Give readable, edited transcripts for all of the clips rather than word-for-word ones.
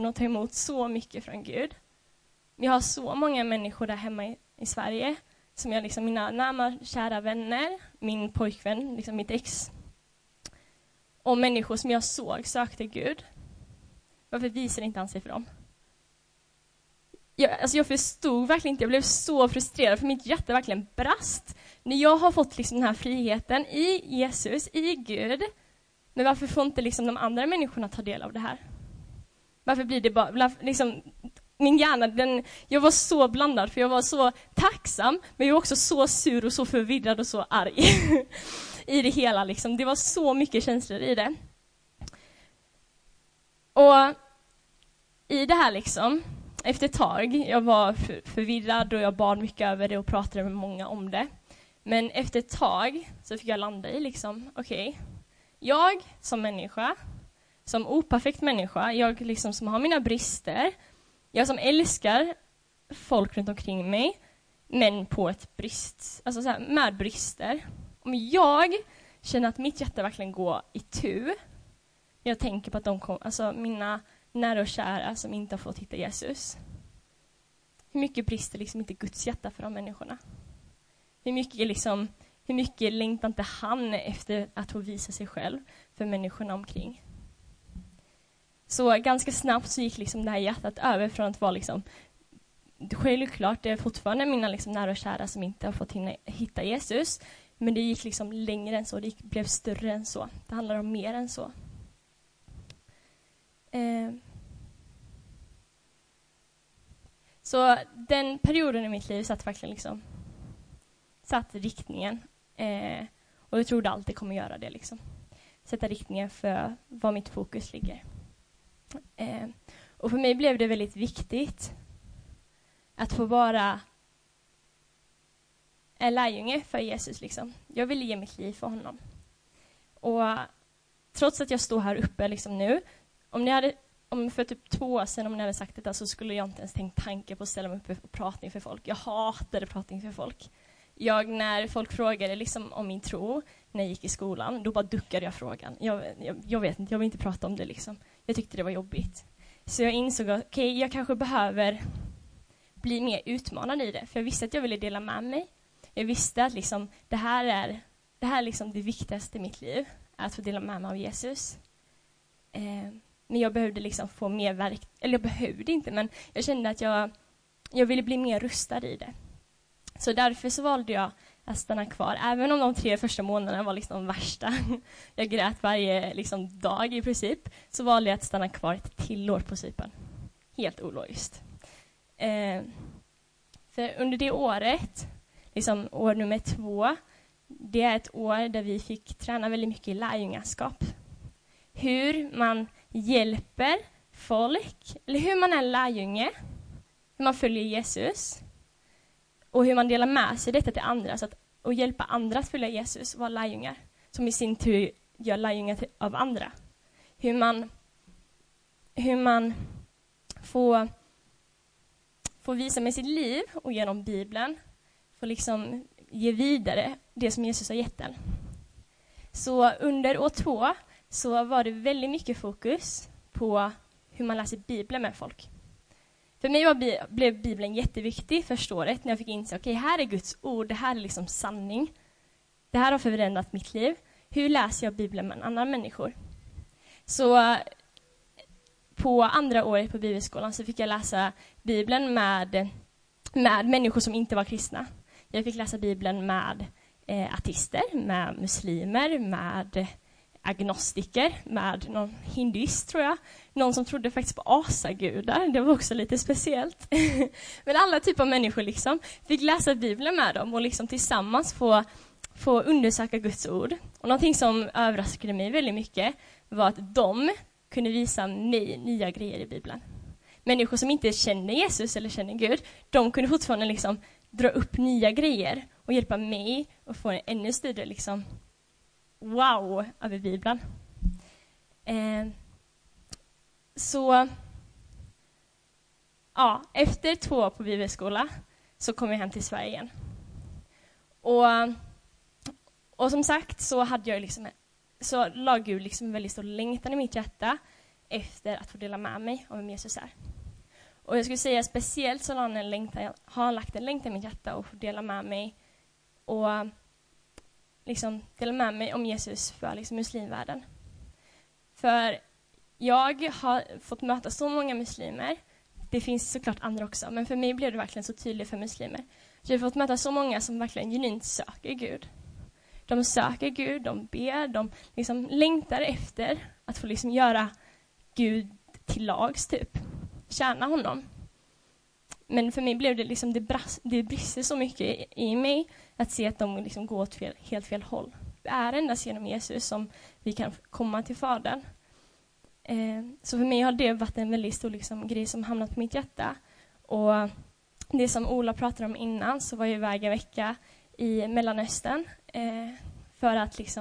och ta emot så mycket från Gud. Jag har så många människor där hemma i Sverige som jag liksom, mina närmare kära vänner, min pojkvän, liksom mitt ex. Och människor som jag såg sökte Gud. Varför visar inte han sig för dem? Jag förstod verkligen inte, jag blev så frustrerad för mitt hjärta verkligen brast. När jag har fått liksom den här friheten i Jesus, i Gud, men varför får inte liksom de andra människorna ta del av det här? Varför blir det bara liksom, min hjärna, jag var så blandad för jag var så tacksam, men jag var också så sur och så förvirrad och så arg i det hela liksom. Det var så mycket känslor i det. Och i det här liksom, efter ett tag, jag var förvirrad och jag bad mycket över det och pratade med många om det. Men efter ett tag så fick jag landa i liksom, okej, jag som människa, som operfekt människa, jag liksom som har mina brister, jag som älskar folk runt omkring mig, men på ett brist, alltså så här, med brister. Om jag känner att mitt hjärta verkligen går i tu, jag tänker på att alltså mina nära och kära som inte har fått hitta Jesus. Hur mycket brister liksom inte Guds hjärta för de människorna? Hur mycket längtar inte han efter att få visa sig själv för människorna omkring? Så ganska snabbt så gick liksom det här hjärtat över från att vara liksom, självklart det är fortfarande mina liksom nära och kära som inte har fått hitta Jesus, men det gick liksom längre än så, det blev större än så. Det handlar om mer än så. Så den perioden i mitt liv satt verkligen liksom, satt riktningen. Och jag trodde alltid kommer göra det liksom. Sätta riktningen för var mitt fokus ligger. Och för mig blev det väldigt viktigt att få vara en lärjunge för Jesus liksom. Jag ville ge mitt liv för honom. Och trots att jag står här uppe liksom nu, om för typ 2 år sedan om ni hade sagt det så skulle jag inte ens tänkt tanke på att ställa mig upp och prata inför folk. Jag hatade prata inför folk. När folk frågade liksom om min tro när jag gick i skolan, då bara duckade jag frågan. Jag vet inte, jag vill inte prata om det liksom. Jag tyckte det var jobbigt. Så jag insåg att jag kanske behöver bli mer utmanad i det. För jag visste att jag ville dela med mig. Jag visste att liksom, det här är liksom det viktigaste i mitt liv. Att få dela med mig av Jesus. Men jag behövde liksom få mer eller jag behövde inte, men jag kände att jag ville bli mer rustad i det. Så därför så valde jag att stanna kvar. Även om de 3 första månaderna var liksom värsta. Jag grät varje liksom dag i princip. Så valde jag att stanna kvar ett till år på Cypern. Helt ologiskt. För under det året, liksom år nummer 2, det är ett år där vi fick träna väldigt mycket i lärjungaskap. Hur man hjälper folk, eller hur man är lärjunge, hur man följer Jesus och hur man delar med sig detta till andra och hjälpa andra att följa Jesus och vara lärjungar, som i sin tur gör lärjungar av andra. Hur man får visa med sitt liv och genom Bibeln får liksom ge vidare det som Jesus har gett en. Så under år 2 så var det väldigt mycket fokus på hur man läser Bibeln med folk. För mig blev Bibeln jätteviktig första året när jag fick inse, okej, här är Guds ord, det här är liksom sanning. Det här har förändrat mitt liv. Hur läser jag Bibeln med andra människor? Så på andra året på bibelskolan så fick jag läsa Bibeln med människor som inte var kristna. Jag fick läsa Bibeln med ateister, med muslimer, med agnostiker, med någon hinduist tror jag. Någon som trodde faktiskt på asagudar. Det var också lite speciellt. Men alla typer av människor liksom fick läsa Bibeln med dem och liksom tillsammans få undersöka Guds ord. Och någonting som överraskade mig väldigt mycket var att de kunde visa mig nya grejer i Bibeln. Människor som inte känner Jesus eller känner Gud, de kunde fortfarande liksom dra upp nya grejer och hjälpa mig att få en ännu större liksom wow över Bibeln. Så ja, efter 2 år på bibelskola så kom jag hem till Sverige igen. Och som sagt så hade jag liksom, så la Gud liksom en väldigt stor längtan i mitt hjärta efter att få dela med mig av vem Jesus är. Och jag skulle säga speciellt så har han lagt en längtan i mitt hjärta och få dela med mig och liksom dela med mig om Jesus för liksom muslimvärlden. För jag har fått möta så många muslimer. Det finns såklart andra också, men för mig blev det verkligen så tydligt för muslimer. Jag har fått möta så många som verkligen genuint söker Gud. De söker Gud, de ber, de liksom längtar efter att få liksom göra Gud till lags typ. Tjäna honom. Men för mig blev det liksom, det brister så mycket i mig att se att de liksom går åt helt fel håll. Det är endast genom Jesus som vi kan komma till Fadern. Så för mig har det varit en väldigt stor liksom, grej som hamnat på mitt hjärta. Och det som Ola pratade om innan, så var jag iväg en vecka i Mellanöstern för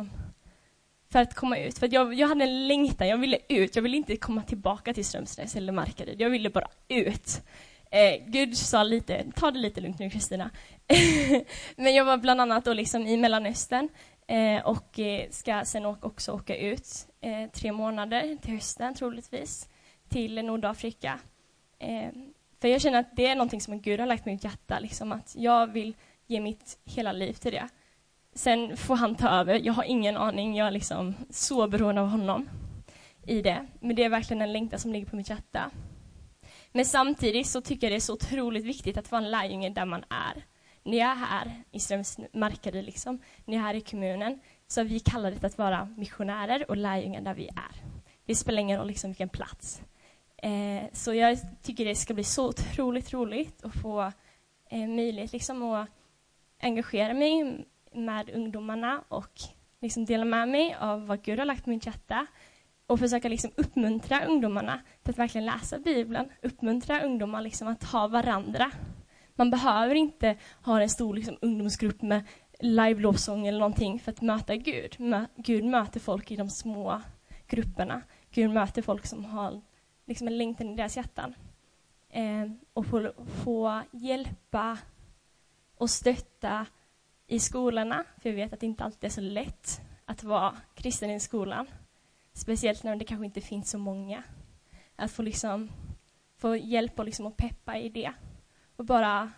att komma ut. För att jag hade en längtan, jag ville ut. Jag ville inte komma tillbaka till Strömsnäs eller Markaryd. Jag ville bara ut. Gud sa ta det lite lugnt nu, Kristina. Men jag var bland annat då liksom i Mellanöstern och ska sen också åka ut 3 månader till hösten troligtvis till Nordafrika. För jag känner att det är någonting som Gud har lagt på mitt hjärta, liksom att jag vill ge mitt hela liv till det. Sen får han ta över. Jag har ingen aning. Jag är liksom så beroende av honom i det. Men det är verkligen en längtan som ligger på mitt hjärta. Men samtidigt så tycker jag det är så otroligt viktigt att vara en lärjunge där man är. När jag är här i Markaryd, liksom, när jag är här i kommunen, så vi kallar det att vara missionärer och lärjungar där vi är. Det spelar ingen roll liksom vilken plats. Så jag tycker det ska bli så otroligt roligt att få möjlighet liksom att engagera mig med ungdomarna och liksom dela med mig av vad Gud har lagt på mitt hjärta och försöka liksom uppmuntra ungdomarna till att verkligen läsa Bibeln, uppmuntra ungdomar liksom att ha varandra. Man behöver inte ha en stor liksom ungdomsgrupp med live-lovsång eller någonting för att möta Gud. Gud möter folk i de små grupperna. Gud möter folk som har liksom en längtan i deras hjärtan. Och få hjälpa och stötta i skolorna. För jag vet att det inte alltid är så lätt att vara kristen i skolan. Speciellt när det kanske inte finns så många. Att få hjälp och liksom att peppa i det. Och bara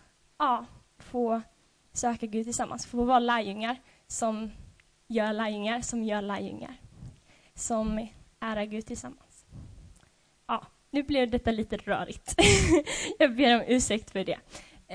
få söka Gud tillsammans. Få vara lärjungar som gör lärjungar som gör lärjungar. Som ärar Gud tillsammans. Ja, nu blev detta lite rörigt. Jag ber om ursäkt för det.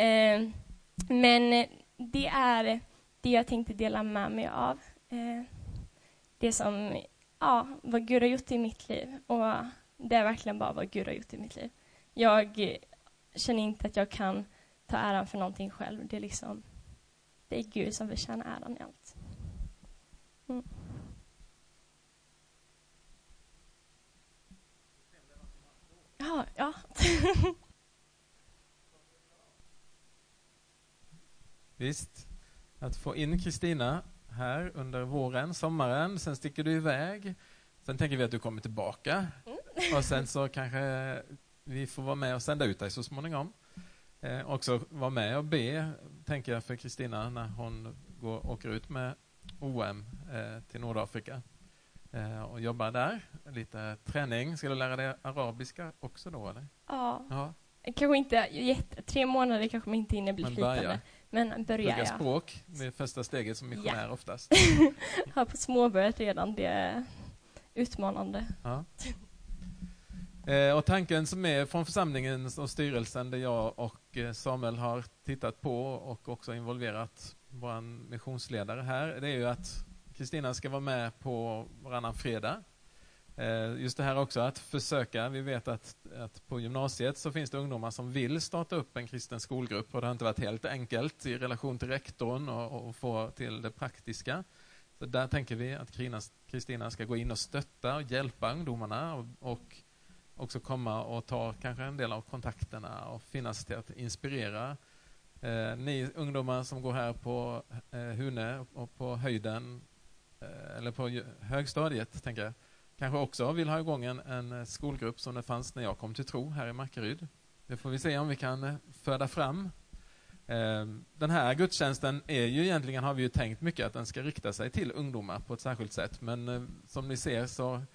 Men det är det jag tänkte dela med mig av. Det som, vad Gud har gjort i mitt liv. Och det är verkligen bara vad Gud har gjort i mitt liv. Jag känner inte att jag kan ta äran för någonting själv. Det är Gud som förtjänar äran i allt. Mm. Ja. Visst, att få in Kristina här under våren, sommaren, sen sticker du iväg. Sen tänker vi att du kommer tillbaka. Och sen så kanske vi får vara med och sända ut dig så småningom. Också vara med och be, tänker jag, för Kristina när hon åker ut med OM till Nordafrika. Och jobbar där. Lite träning. Ska du lära dig arabiska också då, eller? Ja. Kanske inte 3 månader kanske man inte hinner bli flytande. Men börjar jag. Språk, det är första steget som missionär oftast. Har på småbörjat redan, det är utmanande. Ja. Och tanken som är från församlingen och styrelsen där jag och Samuel har tittat på och också involverat vår missionsledare här, det är ju att Kristina ska vara med på varannan fredag. Just det här också att försöka, vi vet att på gymnasiet så finns det ungdomar som vill starta upp en kristen skolgrupp och det har inte varit helt enkelt i relation till rektorn och få till det praktiska. Så där tänker vi att Kristina ska gå in och stötta och hjälpa ungdomarna och också komma och ta kanske en del av kontakterna och finnas till att inspirera ni ungdomar som går här på Hune och på höjden eller på högstadiet, tänker jag. Kanske också vill ha igång en skolgrupp som det fanns när jag kom till tro här i Markaryd. Det får vi se om vi kan föda fram. Den här gudstjänsten är ju egentligen, har vi ju tänkt mycket, att den ska rikta sig till ungdomar på ett särskilt sätt. Men som ni ser så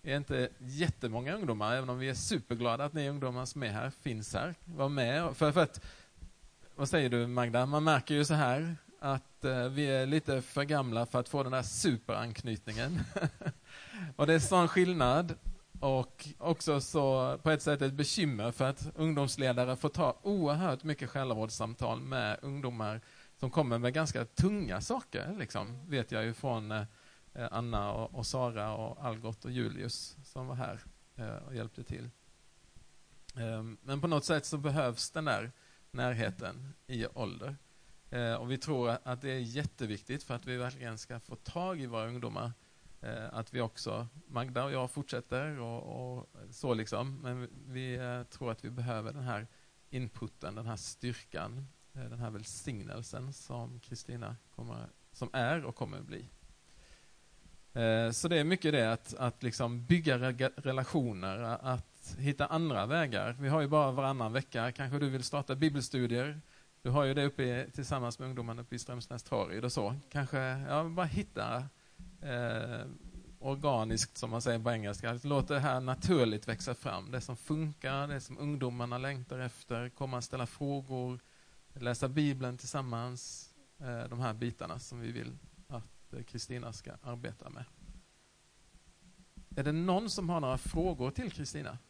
är inte jättemånga ungdomar, även om vi är superglada att ni ungdomar som är här finns här. Var med. För att, vad säger du Magda? Man märker ju så här att vi är lite för gamla för att få den där superanknytningen. Och det är sån skillnad. Och också så på ett sätt ett bekymmer för att ungdomsledare får ta oerhört mycket själavårdssamtal med ungdomar som kommer med ganska tunga saker. Liksom. Vet jag ju från Anna och Sara och Algot och Julius som var här och hjälpte till. Men på något sätt så behövs den där närheten i ålder. Och vi tror att det är jätteviktigt för att vi verkligen ska få tag i våra ungdomar. Att vi också, Magda och jag fortsätter och så liksom. Men vi tror att vi behöver den här inputen, den här styrkan, den här välsignelsen som Kristina som är och kommer att bli. Så det är mycket det att liksom bygga relationer, att hitta andra vägar. Vi har ju bara varannan vecka, kanske du vill starta bibelstudier. Du har ju det uppe tillsammans med ungdomarna uppe i Strömsnäs Trarid och så. Kanske bara hitta organiskt som man säger på engelska. Låt det här naturligt växa fram. Det som funkar, det som ungdomarna längtar efter. Komma och ställa frågor, läsa Bibeln tillsammans. De här bitarna som vi vill att Kristina ska arbeta med. Är det någon som har några frågor till Kristina?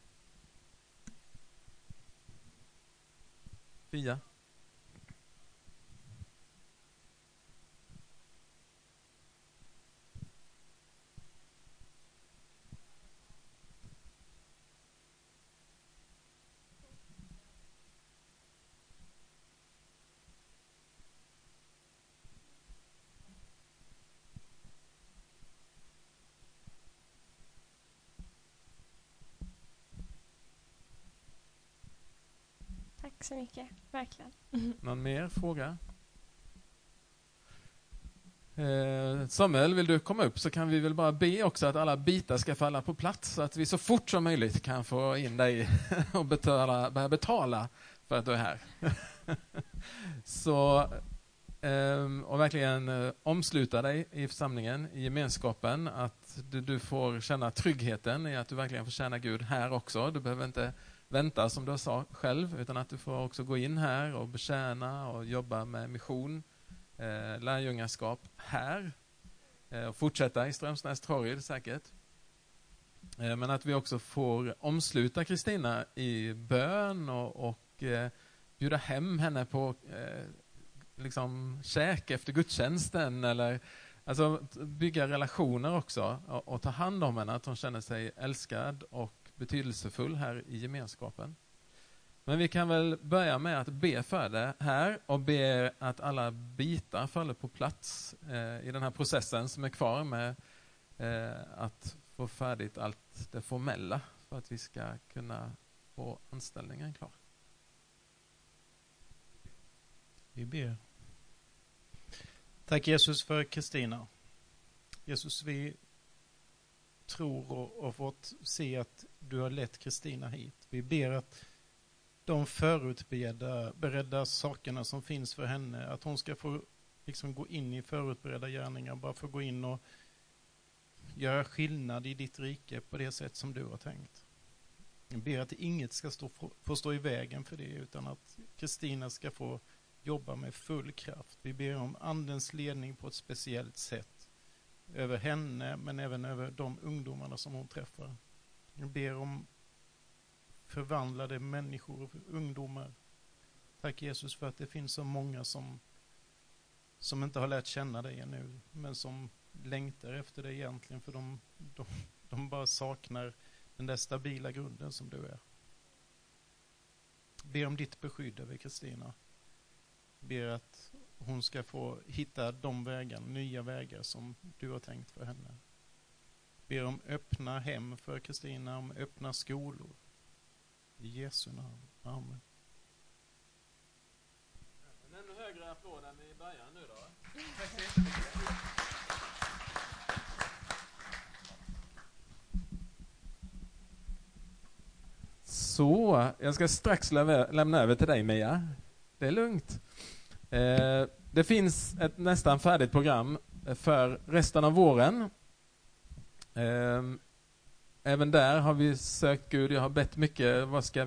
Fia? Tack så mycket, verkligen. Någon mer fråga? Samuel, vill du komma upp så kan vi väl bara be också att alla bitar ska falla på plats så att vi så fort som möjligt kan få in dig och börja betala för att du är här. Så, och verkligen omsluta dig i församlingen, i gemenskapen, att du får känna tryggheten i att du verkligen får tjäna Gud här också. Du behöver inte vänta som du sa själv, utan att du får också gå in här och betjäna och jobba med mission, lärjungaskap här och fortsätta i Strömsnäs Trarid säkert. Men att vi också får omsluta Kristina i bön och bjuda hem henne på liksom käk efter gudstjänsten eller alltså bygga relationer också och ta hand om henne, att hon känner sig älskad och betydelsefull här i gemenskapen. Men vi kan väl börja med att be för det här och be att alla bitar faller på plats i den här processen som är kvar med att få färdigt allt det formella för att vi ska kunna få anställningen klar. Vi ber. Tack Jesus för Kristina. Jesus, vi tror och fått se att du har lett Kristina hit. Vi ber att de förutberedda sakerna som finns för henne, att hon ska få liksom gå in i förutberedda gärningar, bara få gå in och göra skillnad i ditt rike på det sätt som du har tänkt. Jag ber att inget ska få stå i vägen för det, utan att Kristina ska få jobba med full kraft. Vi ber om andens ledning på ett speciellt sätt över henne, men även över de ungdomarna som hon träffar. Jag ber om förvandlade människor, ungdomar. Tack Jesus för att det finns så många som inte har lärt känna dig ännu, men som längtar efter dig egentligen, för de bara saknar den där stabila grunden som du är. Ber om ditt beskydd över Kristina. Ber att hon ska få hitta de vägar, nya vägar som du har tänkt för henne. Ber om öppna hem för Kristina, om öppna skolor. I Jesu namn. Amen. En ännu högre applåd än i början nu då. Så, jag ska strax lämna över till dig Mia. Det är lugnt. Det finns ett nästan färdigt program för resten av våren. även där har vi sökt Gud. Jag har bett mycket, vad ska